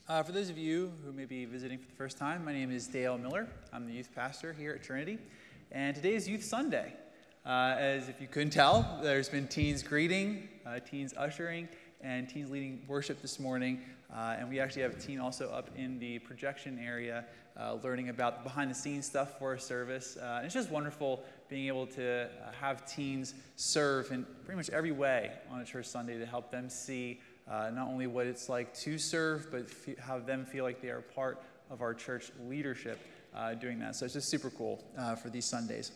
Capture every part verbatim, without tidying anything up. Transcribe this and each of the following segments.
Uh, for those of you who may be visiting for the first time, my name is Dale Miller. I'm the youth pastor here at Trinity, and today is Youth Sunday. Uh, as if you couldn't tell, there's been teens greeting, uh, teens ushering, and teens leading worship this morning, uh, and we actually have a teen also up in the projection area uh, learning about behind-the-scenes stuff for our service. Uh, and it's just wonderful being able to uh, have teens serve in pretty much every way on a church Sunday to help them see Uh, not only what it's like to serve, but f- have them feel like they are part of our church leadership uh, doing that. So it's just super cool uh, for these Sundays.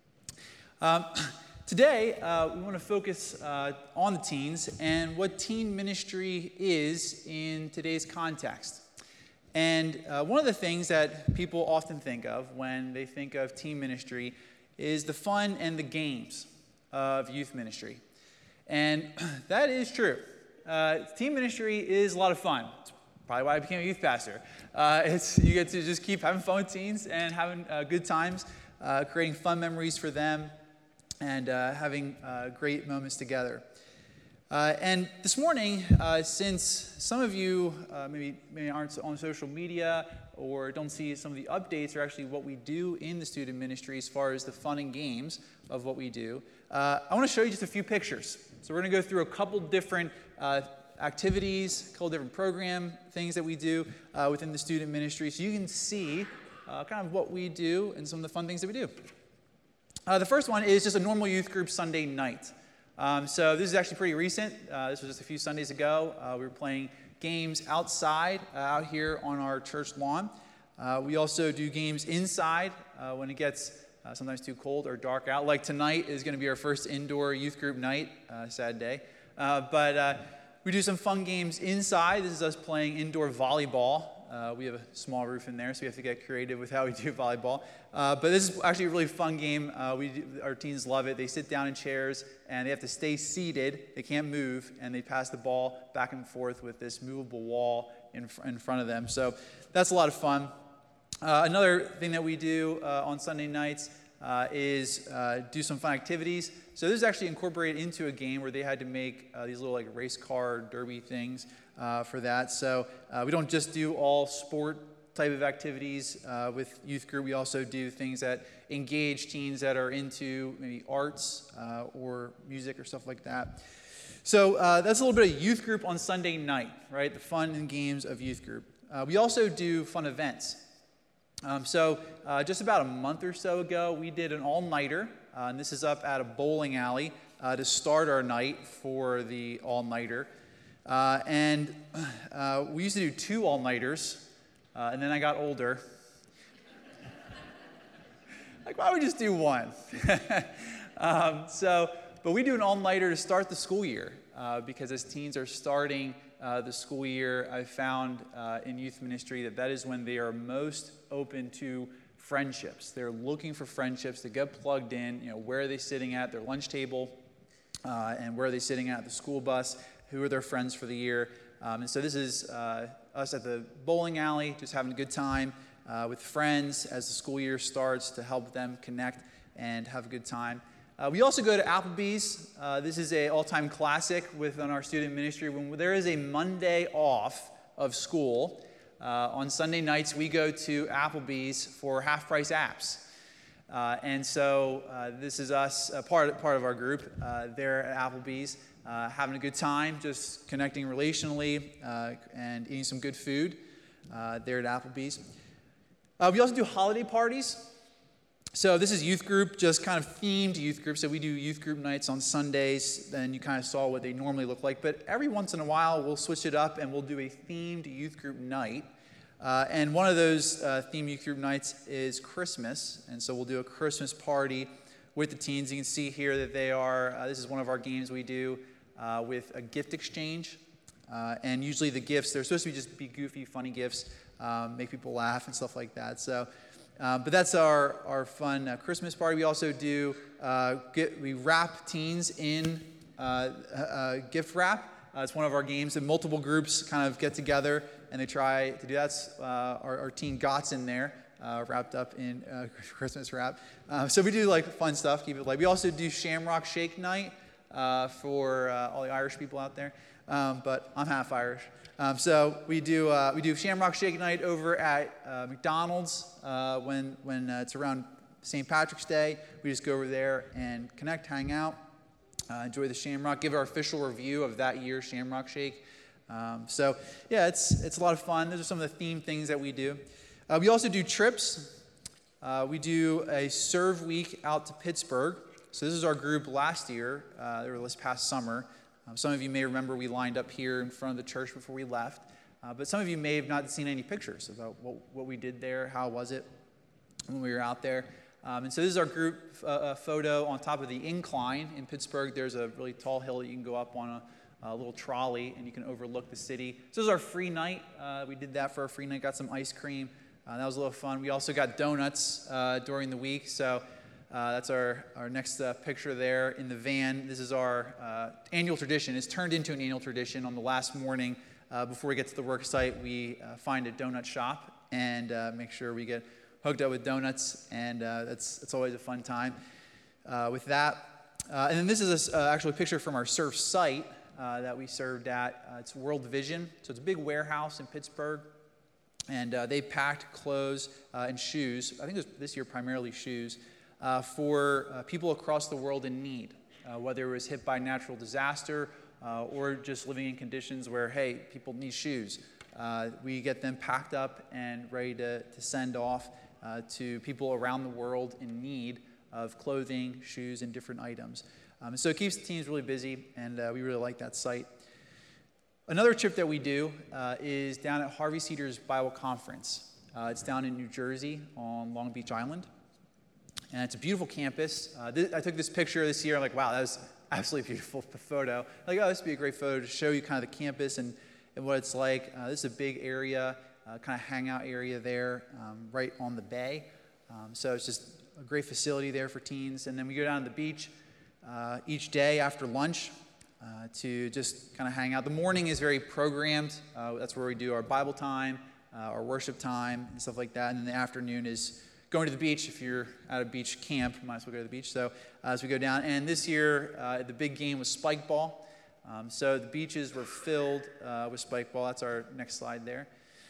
Um, today, uh, we want to focus uh, on the teens and what teen ministry is in today's context. And uh, one of the things that people often think of when they think of teen ministry is the fun and the games of youth ministry. And that is true. Uh, teen ministry is a lot of fun. It's probably why I became a youth pastor. Uh, it's you get to just keep having fun with teens and having uh, good times, uh, creating fun memories for them, and uh, having uh, great moments together. Uh, and this morning, uh, since some of you uh, maybe maybe aren't on social media or don't see some of the updates or actually what we do in the student ministry as far as the fun and games of what we do, uh, I want to show you just a few pictures. So we're going to go through a couple different uh, activities, a couple different program things that we do uh, within the student ministry, so you can see uh, kind of what we do and some of the fun things that we do. Uh, the first one is just a normal youth group Sunday night. Um, so this is actually pretty recent. Uh, this was just a few Sundays ago. Uh, we were playing games outside, uh, out here on our church lawn. Uh, we also do games inside uh, when it gets Uh, sometimes too cold or dark out. Like tonight is going to be our first indoor youth group night. Uh, sad day. Uh, but uh, we do some fun games inside. This is us playing indoor volleyball. Uh, we have a small roof in there, so we have to get creative with how we do volleyball. Uh, but this is actually a really fun game. Uh, we do, our teens love it. They sit down in chairs, and they have to stay seated. They can't move, and they pass the ball back and forth with this movable wall in, in front of them. So that's a lot of fun. Uh, another thing that we do uh, on Sunday nights uh, is uh, do some fun activities. So this is actually incorporated into a game where they had to make uh, these little like race car derby things uh, for that. So uh, we don't just do all sport type of activities uh, with youth group. We also do things that engage teens that are into maybe arts uh, or music or stuff like that. So uh, that's a little bit of youth group on Sunday night, right? The fun and games of youth group. Uh, we also do fun events. Um, so uh, just about a month or so ago, we did an all-nighter, uh, and this is up at a bowling alley uh, to start our night for the all-nighter. Uh, and uh, we used to do two all-nighters, uh, and then I got older. Like, why don't we just do one? um, so, but we do an all-nighter to start the school year, uh, because as teens are starting Uh, the school year, I found uh, in youth ministry that that is when they are most open to friendships. They're looking for friendships to get plugged in. You know, where are they sitting at their lunch table, uh, and where are they sitting at the school bus? Who are their friends for the year? Um, and so this is uh, us at the bowling alley, just having a good time uh, with friends as the school year starts to help them connect and have a good time. Uh, we also go to Applebee's. Uh, this is a all-time classic within our student ministry. When there is a Monday off of school, uh, on Sunday nights we go to Applebee's for half-price apps. Uh, and so uh, this is us, uh, part, part of our group, uh, there at Applebee's, uh, having a good time, just connecting relationally uh, and eating some good food uh, there at Applebee's. Uh, we also do holiday parties. So this is youth group, just kind of themed youth group. So we do youth group nights on Sundays. Then you kind of saw what they normally look like. But every once in a while, we'll switch it up and we'll do a themed youth group night. Uh, and one of those uh, themed youth group nights is Christmas. And so we'll do a Christmas party with the teens. You can see here that they are, uh, this is one of our games we do uh, with a gift exchange. Uh, and usually the gifts, they're supposed to be just be goofy, funny gifts, um, make people laugh and stuff like that. So. Uh, but that's our, our fun uh, Christmas party. We also do, uh, get, we wrap teens in uh, uh, gift wrap. Uh, it's one of our games, and multiple groups kind of get together and they try to do that. Uh, our, our teen Got's in there, uh, wrapped up in uh, Christmas wrap. Uh, so we do like fun stuff, keep it light. We also do Shamrock Shake Night uh, for uh, all the Irish people out there, um, but I'm half Irish. Um, so we do uh, we do Shamrock Shake Night over at uh, McDonald's uh, when when uh, it's around Saint Patrick's Day. We just go over there and connect, hang out, uh, enjoy the Shamrock, give our official review of that year's Shamrock Shake. Um, so yeah, it's it's a lot of fun. Those are some of the theme things that we do. Uh, we also do trips. Uh, we do a serve week out to Pittsburgh. So this is our group last year, uh, or this past summer. Um, some of you may remember we lined up here in front of the church before we left. Uh, but some of you may have not seen any pictures about what, what we did there, how was it when we were out there. Um, and so this is our group uh, uh, photo on top of the incline in Pittsburgh. There's a really tall hill that you can go up on a, a little trolley, and you can overlook the city. So this is our free night. Uh, we did that for our free night, got some ice cream. Uh, that was a little fun. We also got donuts uh, during the week. So Uh, that's our, our next uh, picture there in the van. This is our uh, annual tradition. It's turned into an annual tradition. On the last morning uh, before we get to the work site, we uh, find a donut shop and uh, make sure we get hooked up with donuts, and uh, that's, that's always a fun time uh, with that. Uh, and then this is a, uh, actually a picture from our surf site uh, that we served at. Uh, it's World Vision. So it's a big warehouse in Pittsburgh, and uh, they packed clothes uh, and shoes. I think it was this year primarily shoes. Uh, for uh, people across the world in need, uh, whether it was hit by natural disaster uh, or just living in conditions where, hey, people need shoes. Uh, we get them packed up and ready to, to send off uh, to people around the world in need of clothing, shoes, and different items. Um, so it keeps the teams really busy, and uh, we really like that site. Another trip that we do uh, is down at Harvey Cedars Bible Conference. Uh, it's down in New Jersey on Long Beach Island. And it's a beautiful campus. Uh, th- I took this picture this year. I'm like, wow, that was absolutely beautiful photo. Like, oh, this would be a great photo to show you kind of the campus and, and what it's like. Uh, this is a big area, uh, kind of hangout area there, um, right on the bay. Um, so it's just a great facility there for teens. And then we go down to the beach uh, each day after lunch uh, to just kind of hang out. The morning is very programmed. Uh, that's where we do our Bible time, uh, our worship time, and stuff like that. And then the afternoon is going to the beach. If you're at a beach camp, you might as well go to the beach. So uh, as we go down, and this year uh, the big game was spike ball. Um, so the beaches were filled uh, with spike ball. That's our next slide there.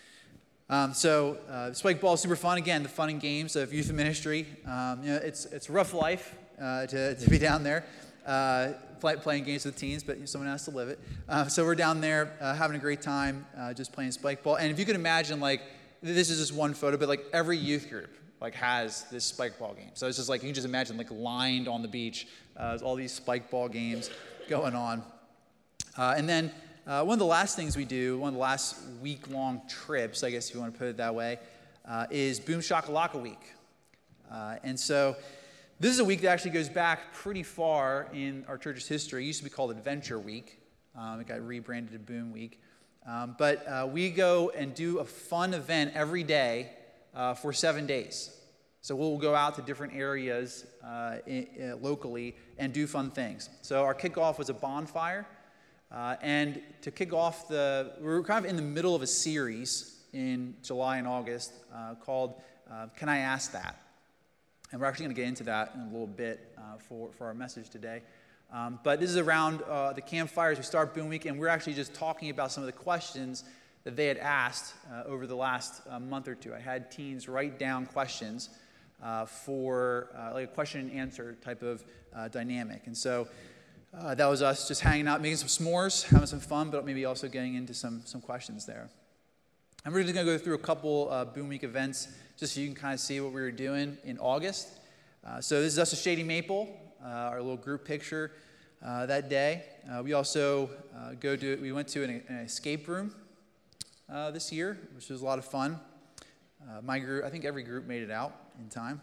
Um, so uh, spike ball is super fun. Again, the fun and games of youth ministry. Um, you know, it's it's a rough life uh, to to be down there uh, play, playing games with teens, but someone has to live it. Uh, so we're down there uh, having a great time, uh, just playing spike ball. And if you could imagine, like, this is just one photo, but like every youth group like has this spike ball game. So it's just like, you can just imagine like lined on the beach, uh, all these spike ball games going on. Uh, and then uh, one of the last things we do, one of the last week-long trips, I guess if you want to put it that way, uh, is Boom Shakalaka Week. Uh, and so this is a week that actually goes back pretty far in our church's history. It used to be called Adventure Week. Um, it got rebranded to Boom Week. Um, but uh, we go and do a fun event every day Uh, for seven days. So we'll go out to different areas uh, in, uh, locally and do fun things. So our kickoff was a bonfire. Uh, and to kick off the, we were kind of in the middle of a series in July and August uh, called uh, Can I Ask That? And we're actually going to get into that in a little bit uh, for, for our message today. Um, but this is around uh, the campfires. We start Boom Week, and we're actually just talking about some of the questions that they had asked uh, over the last uh, month or two. I had teens write down questions uh, for uh, like a question and answer type of uh, dynamic. And so uh, that was us just hanging out, making some s'mores, having some fun, but maybe also getting into some some questions there. And we're just going to go through a couple uh, Boom Week events just so you can kind of see what we were doing in August. Uh, so this is us at Shady Maple, uh, our little group picture uh, that day. Uh, we also uh, go to, we went to an, an escape room Uh, this year, which was a lot of fun. Uh, my group, I think every group made it out in time.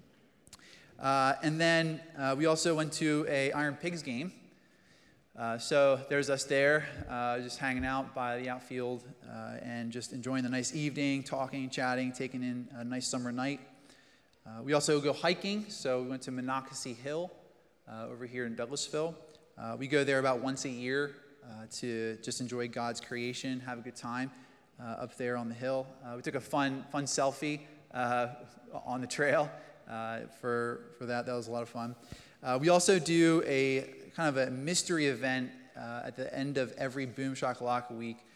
Uh, and then uh, we also went to a Iron Pigs game. Uh, so there's us there, uh, just hanging out by the outfield uh, and just enjoying the nice evening, talking, chatting, taking in a nice summer night. Uh, we also go hiking. So we went to Monocacy Hill uh, over here in Douglasville. Uh, we go there about once a year uh, to just enjoy God's creation, have a good time. Uh, up there on the hill. Uh, we took a fun fun selfie uh, on the trail uh, for, for that. That was a lot of fun. Uh, we also do a kind of a mystery event uh, at the end of every Boom Shakalaka Week.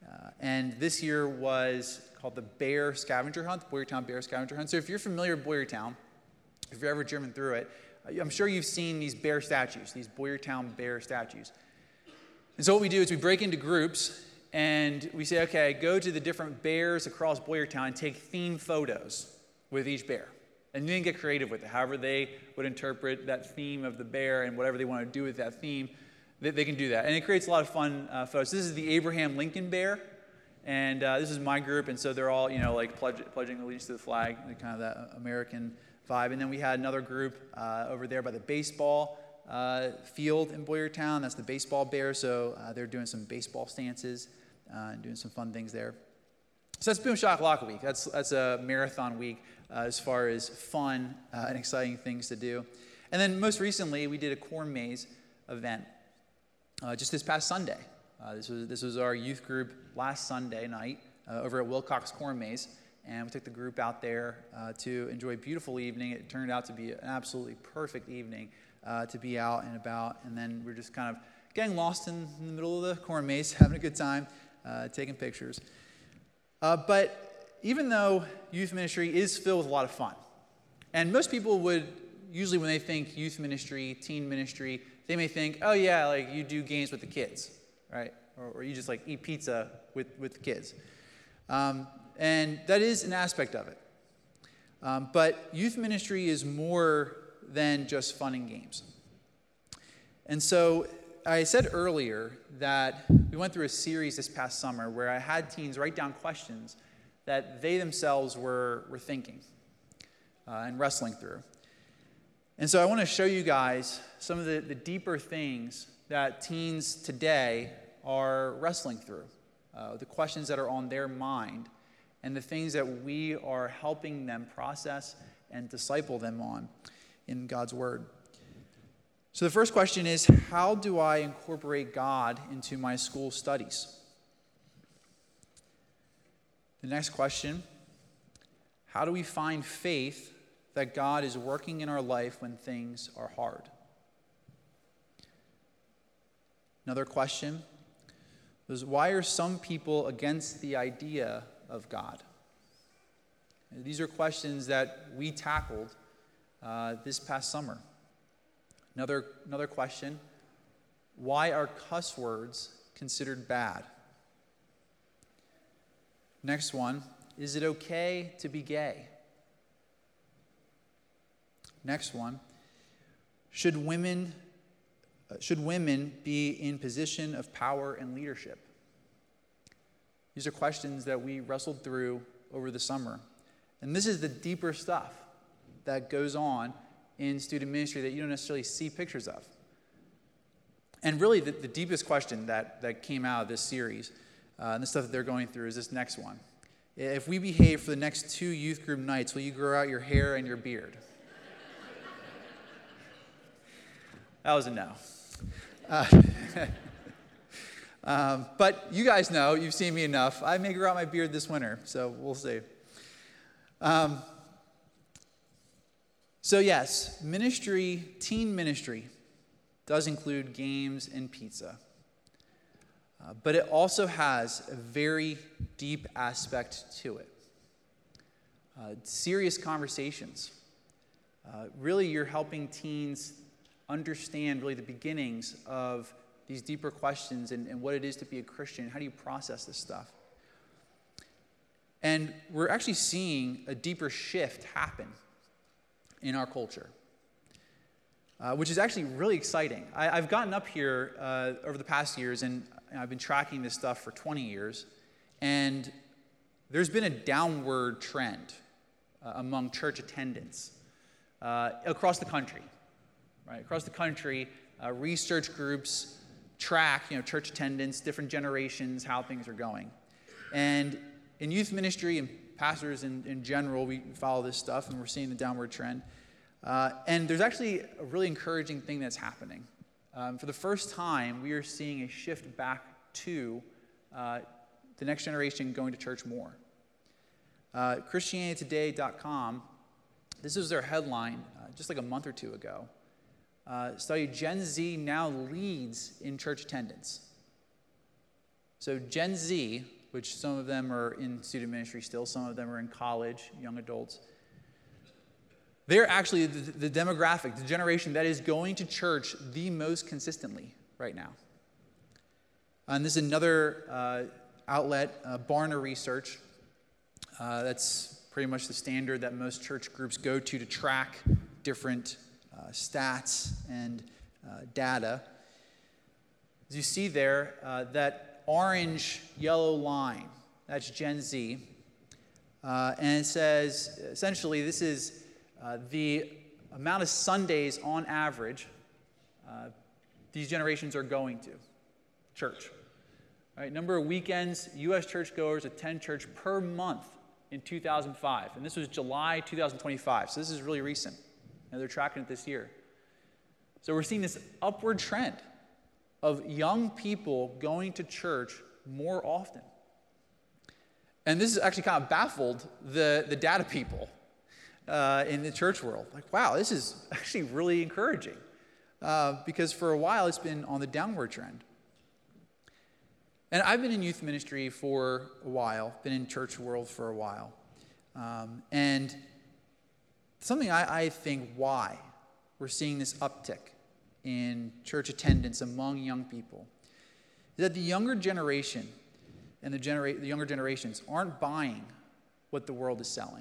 Uh, and this year was called the Bear Scavenger Hunt, Boyertown Bear Scavenger Hunt. So if you're familiar with Boyertown, if you've ever driven through it, I'm sure you've seen these bear statues, these Boyertown bear statues. And so what we do is we break into groups and we say, okay, go to the different bears across Boyertown and take theme photos with each bear. And you can get creative with it. However they would interpret that theme of the bear and whatever they want to do with that theme, they, they can do that. And it creates a lot of fun uh, photos. This is the Abraham Lincoln bear. And uh, this is my group. And so they're all, you know, like pledge, pledging allegiance to the flag, kind of that American vibe. And then we had another group uh, over there by the baseball uh, field in Boyertown. That's the baseball bear. So uh, they're doing some baseball stances uh, and doing some fun things there. So that's Boom Shakalaka Week. That's that's a marathon week uh, as far as fun uh, and exciting things to do. And then most recently, we did a corn maze event uh, just this past Sunday. Uh, this was this was our youth group last Sunday night uh, over at Wilcox Corn Maze, and we took the group out there uh, to enjoy a beautiful evening. It turned out to be an absolutely perfect evening uh, to be out and about. And then we're just kind of getting lost in, in the middle of the corn maze, having a good time, uh, taking pictures. Uh, but even though youth ministry is filled with a lot of fun, and most people would usually when they think youth ministry, teen ministry, they may think, oh yeah, like you do games with the kids, right? Or, or you just like eat pizza with, with the kids. Um, and that is an aspect of it. Um, but youth ministry is more than just fun and games. And so I said earlier that we went through a series this past summer where I had teens write down questions that they themselves were, were thinking uh, and wrestling through. And so I want to show you guys some of the, the deeper things that teens today are wrestling through, uh, the questions that are on their mind, and the things that we are helping them process and disciple them on in God's Word. So the first question is, how do I incorporate God into my school studies? The next question, how do we find faith that God is working in our life when things are hard? Another question was, why are some people against the idea of God? And these are questions that we tackled uh, this past summer. Another, another question, why are cuss words considered bad? Next one, is it okay to be gay? Next one, should women, uh, should women be in position of power and leadership? These are questions that we wrestled through over the summer. And this is the deeper stuff that goes on in student ministry that you don't necessarily see pictures of. And really, the, the deepest question that, that came out of this series, uh, and the stuff that they're going through, is this next one. If we behave for the next two youth group nights, will you grow out your hair and your beard? That was a no. Uh, um, but you guys know, you've seen me enough. I may grow out my beard this winter, so we'll see. Um, so yes, ministry, teen ministry, does include games and pizza. Uh, but it also has a very deep aspect to it. Uh, serious conversations. Uh, really, you're helping teens understand really the beginnings of these deeper questions and, and what it is to be a Christian. How do you process this stuff? And we're actually seeing a deeper shift happen in our culture, uh, which is actually really exciting. I, I've gotten up here uh, over the past years, and I've been tracking this stuff for twenty years, and there's been a downward trend uh, among church attendance uh, across the country. Right, across the country, uh, research groups track, you know, church attendance, different generations, how things are going. And in youth ministry and pastors in, in general, we follow this stuff, and we're seeing the downward trend. Uh, and there's actually a really encouraging thing that's happening. Um, for the first time, we are seeing a shift back to uh, the next generation going to church more. Uh, Christianity Today dot com, this was their headline uh, just like a month or two ago. Uh, study, Gen Z now leads in church attendance. So Gen Z which some of them are in student ministry still, some of them are in college, young adults. They're actually the, the demographic, the generation that is going to church the most consistently right now. And this is another uh, outlet, uh, Barna Research. Uh, that's pretty much the standard that most church groups go to to track different uh, stats and uh, data. As you see there, uh, that orange yellow line, that's Gen Z. Uh, and it says, essentially, this is uh, the amount of Sundays on average uh, these generations are going to church. All right, number of weekends, U S churchgoers attend church per month in two thousand five. And this was July two thousand twenty-five, so this is really recent. And they're tracking it this year. So we're seeing this upward trend of young people going to church more often. And this has actually kind of baffled the, the data people uh, in the church world. Like, wow, this is actually really encouraging. Uh, because for a while, it's been on the downward trend. And I've been in youth ministry for a while, been in church world for a while. Um, and something I, I think why we're seeing this uptick in church attendance among young people is that the younger generation and the, genera- the younger generations aren't buying what the world is selling.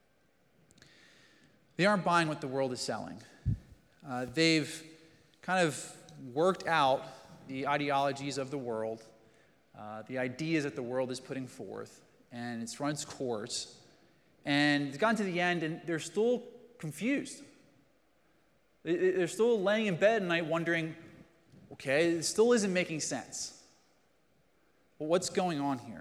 They aren't buying what the world is selling. Uh, they've kind of worked out the ideologies of the world, uh, the ideas that the world is putting forth, and it's run its course. And it's gotten to the end, and they're still confused. They're still laying in bed at night wondering, okay, it still isn't making sense. Well, what's going on here?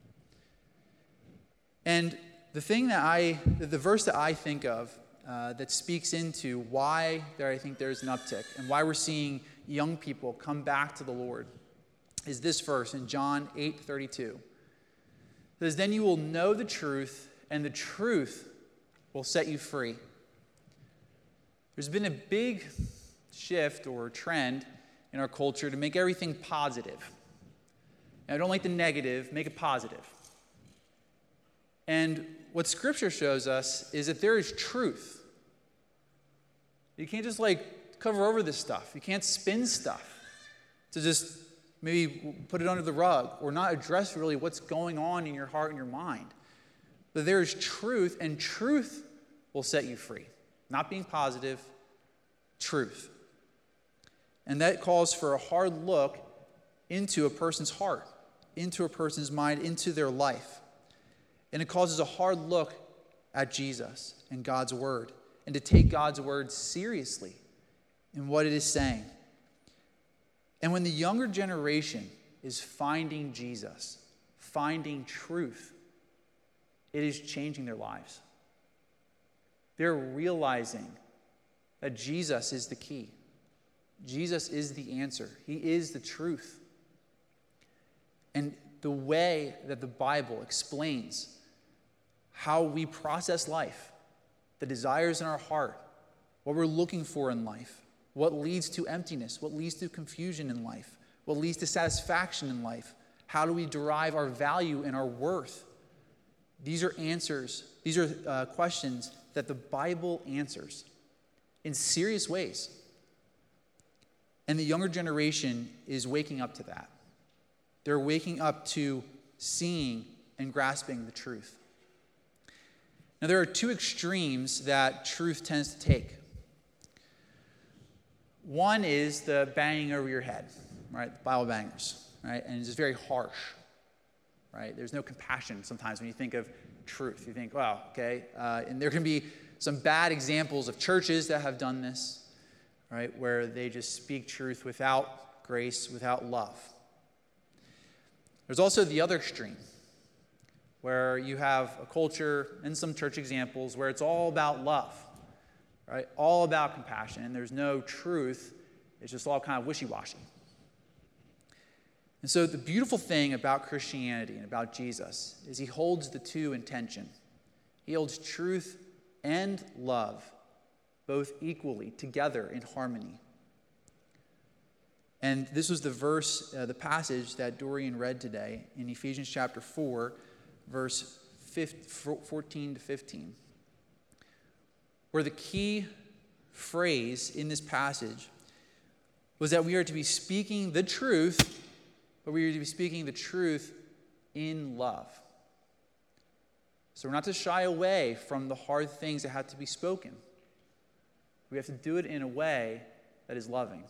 And the thing that I, the verse that I think of uh, that speaks into why there I think there's an uptick and why we're seeing young people come back to the Lord is this verse in John eight thirty-two. It says, "Then you will know the truth, and the truth will set you free." There's been a big shift or trend in our culture to make everything positive. And I don't like the negative, make it positive. And what Scripture shows us is that there is truth. You can't just like cover over this stuff. You can't spin stuff to just maybe put it under the rug or not address really what's going on in your heart and your mind. But there is truth, and truth will set you free. Not being positive, truth. And that calls for a hard look into a person's heart, into a person's mind, into their life. And it causes a hard look at Jesus and God's word, and to take God's word seriously in what it is saying. And when the younger generation is finding Jesus, finding truth, it is changing their lives. They're realizing that Jesus is the key. Jesus is the answer. He is the truth. And the way that the Bible explains how we process life, the desires in our heart, what we're looking for in life, what leads to emptiness, what leads to confusion in life, what leads to satisfaction in life, how do we derive our value and our worth? These are answers, these are uh, questions that the Bible answers in serious ways. And the younger generation is waking up to that. They're waking up to seeing and grasping the truth. Now, there are two extremes that truth tends to take. One is the banging over your head, right? The Bible bangers, right? And it's just very harsh, right? There's no compassion sometimes when you think of truth. You think, wow, okay. Uh, and there can be some bad examples of churches that have done this, right? Where they just speak truth without grace, without love. There's also the other extreme, where you have a culture and some church examples where it's all about love, right? All about compassion, and there's no truth. It's just all kind of wishy-washy. And so the beautiful thing about Christianity and about Jesus is he holds the two in tension. He holds truth and love both equally together in harmony. And this was the verse, uh, the passage that Dorian read today in Ephesians chapter four, verse fourteen to fifteen, where the key phrase in this passage was that we are to be speaking the truth, but we are to be speaking the truth in love. So we're not to shy away from the hard things that have to be spoken. We have to do it in a way that is loving.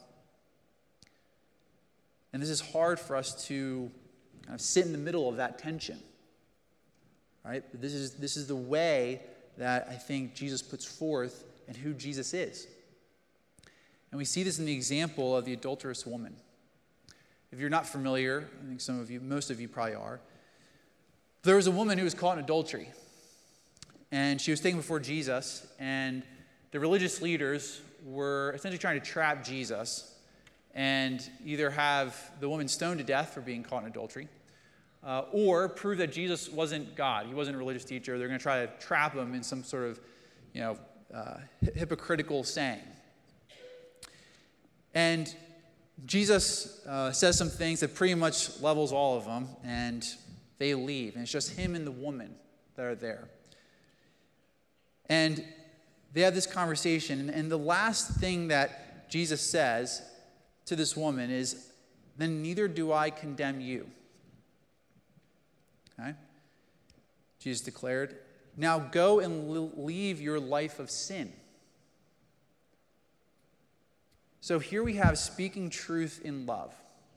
And this is hard for us to kind of sit in the middle of that tension. Right? But this is this is the way that I think Jesus puts forth and who Jesus is. And we see this in the example of the adulterous woman. If you're not familiar, I think some of you, most of you probably are, there was a woman who was caught in adultery. And she was taken before Jesus, and the religious leaders were essentially trying to trap Jesus and either have the woman stoned to death for being caught in adultery, uh, or prove that Jesus wasn't God. He wasn't a religious teacher. They're going to try to trap him in some sort of, you know, uh, hypocritical saying. And Jesus uh, says some things that pretty much levels all of them, and they leave. And it's just him and the woman that are there. And they have this conversation, and the last thing that Jesus says to this woman is, then neither do I condemn you. Okay? Jesus declared, now go and leave your life of sin. So here we have speaking truth in love.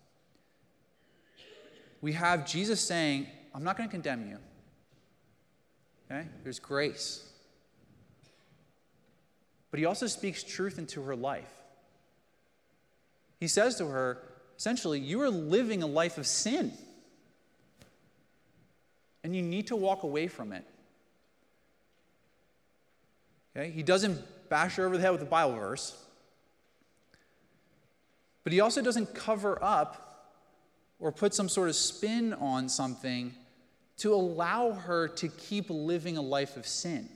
We have Jesus saying, I'm not going to condemn you. Okay? There's grace. But he also speaks truth into her life. He says to her, essentially, you are living a life of sin. And you need to walk away from it. Okay? He doesn't bash her over the head with a Bible verse. But he also doesn't cover up or put some sort of spin on something to allow her to keep living a life of sin.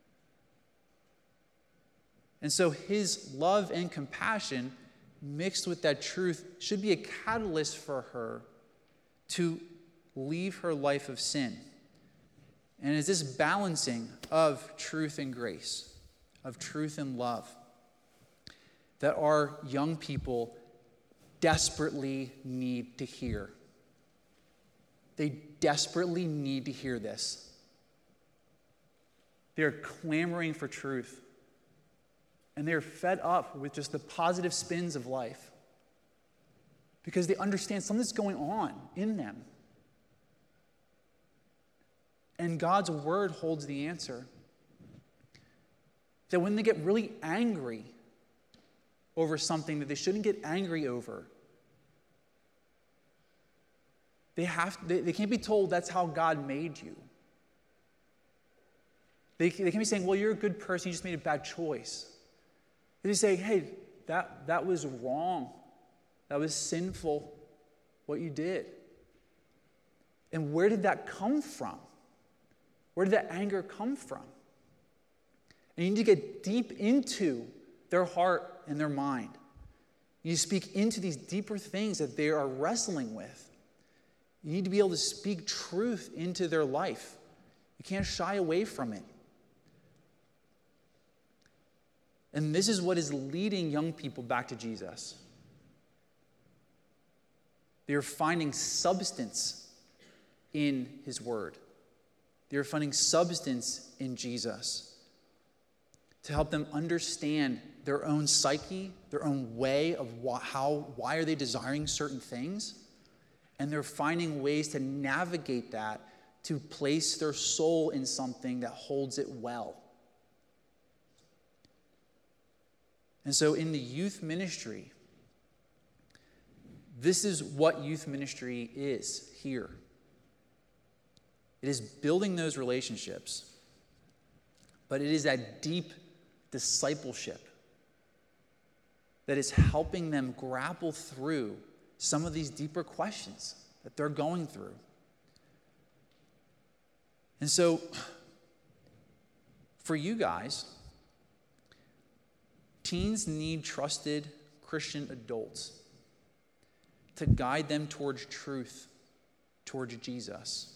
And so his love and compassion mixed with that truth should be a catalyst for her to leave her life of sin. And it's this balancing of truth and grace, of truth and love, that our young people desperately need to hear. They desperately need to hear this. They're clamoring for truth. And they're fed up with just the positive spins of life because they understand something's going on in them. And God's word holds the answer. That when they get really angry over something that they shouldn't get angry over, they have they, they can't be told that's how God made you. They, they can't be saying, well, you're a good person, you just made a bad choice. They say, hey, that, that was wrong. That was sinful, what you did. And where did that come from? Where did that anger come from? And you need to get deep into their heart and their mind. You speak into these deeper things that they are wrestling with. You need to be able to speak truth into their life. You can't shy away from it. And this is what is leading young people back to Jesus. They are finding substance in his word. They are finding substance in Jesus to help them understand their own psyche, their own way of why, how, why are they desiring certain things. And they're finding ways to navigate that, to place their soul in something that holds it well. And so in the youth ministry, this is what youth ministry is here. It is building those relationships, but it is that deep discipleship that is helping them grapple through some of these deeper questions that they're going through. And so, for you guys, teens need trusted Christian adults to guide them towards truth, towards Jesus.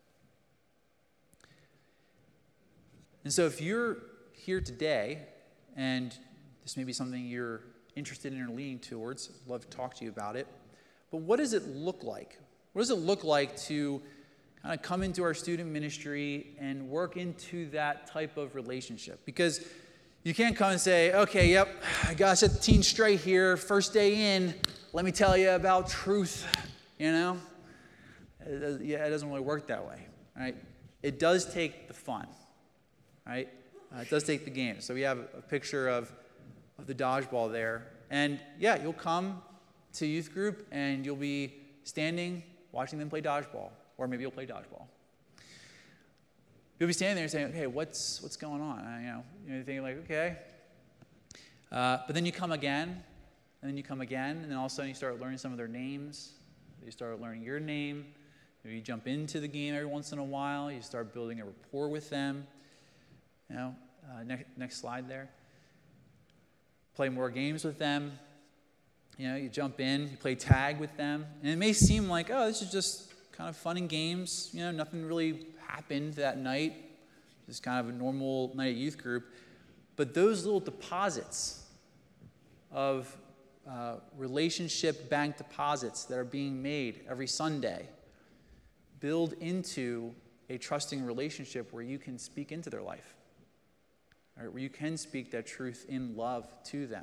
And so if you're here today, and this may be something you're interested in or leaning towards, I'd love to talk to you about it. But what does it look like? What does it look like to kind of come into our student ministry and work into that type of relationship? Because you can't come and say, okay, yep, I got to set the team straight here. First day in, let me tell you about truth, you know? It, yeah, it doesn't really work that way, right? It does take the fun, right? Uh, it does take the game. So we have a picture of, of the dodgeball there. And yeah, you'll come to youth group and you'll be standing watching them play dodgeball. Or maybe you'll play dodgeball. You'll be standing there saying, okay, what's what's going on? I, you know, you're thinking like, okay. Uh, but then you come again, and then you come again, and then all of a sudden you start learning some of their names. You start learning your name. Maybe you jump into the game every once in a while. You start building a rapport with them. You know, uh, next next slide there. Play more games with them. You know, you jump in, you play tag with them, and it may seem like, oh, this is just kind of fun and games. You know, nothing really happened that night. Just kind of a normal night at youth group. But those little deposits of uh, relationship bank deposits that are being made every Sunday build into a trusting relationship where you can speak into their life, right? Where you can speak that truth in love to them.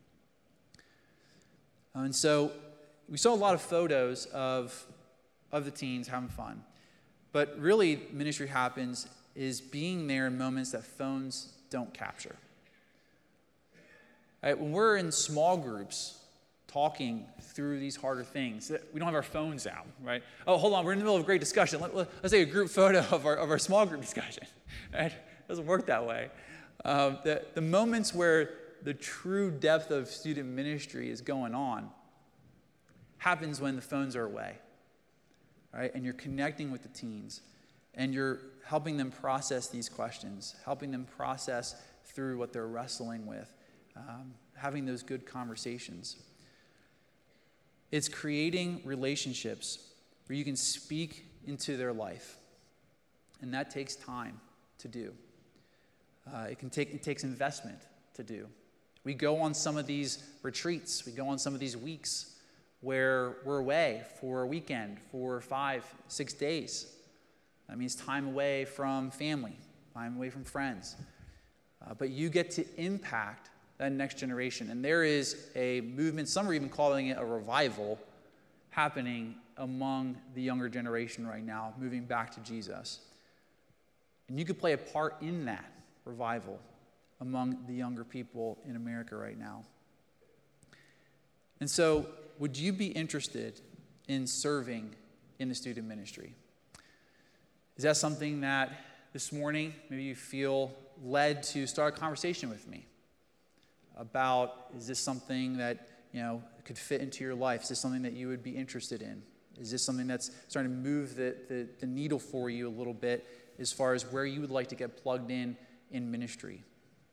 And so we saw a lot of photos of, of the teens having fun. But really, ministry happens is being there in moments that phones don't capture. Right? When we're in small groups talking through these harder things, we don't have our phones out, right? Oh, hold on, we're in the middle of a great discussion. Let, let, let's take a group photo of our, of our small group discussion. Right? It doesn't work that way. Um, the, the moments where the true depth of student ministry is going on happens when the phones are away, right? And you're connecting with the teens, and you're helping them process these questions, helping them process through what they're wrestling with, um, having those good conversations. It's creating relationships where you can speak into their life, and that takes time to do. Uh, it can take it takes investment to do. We go on some of these retreats, we go on some of these weeks where we're away for a weekend, for five, six days. That means time away from family, time away from friends. Uh, but you get to impact that next generation. And there is a movement, some are even calling it a revival, happening among the younger generation right now, moving back to Jesus. And you could play a part in that revival among the younger people in America right now. And so, would you be interested in serving in the student ministry? Is that something that this morning maybe you feel led to start a conversation with me about? Is this something that, you know, could fit into your life? Is this something that you would be interested in? Is this something that's starting to move the, the, the needle for you a little bit as far as where you would like to get plugged in in ministry?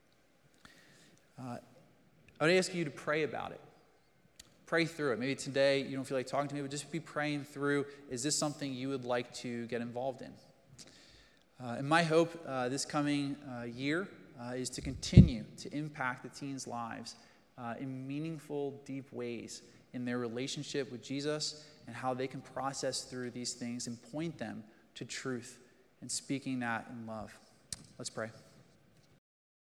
Uh, I would ask you to pray about it. Pray through it. Maybe today you don't feel like talking to me, but just be praying through, is this something you would like to get involved in? Uh, and my hope uh, this coming uh, year uh, is to continue to impact the teens' lives uh, in meaningful, deep ways in their relationship with Jesus and how they can process through these things and point them to truth and speaking that in love. Let's pray.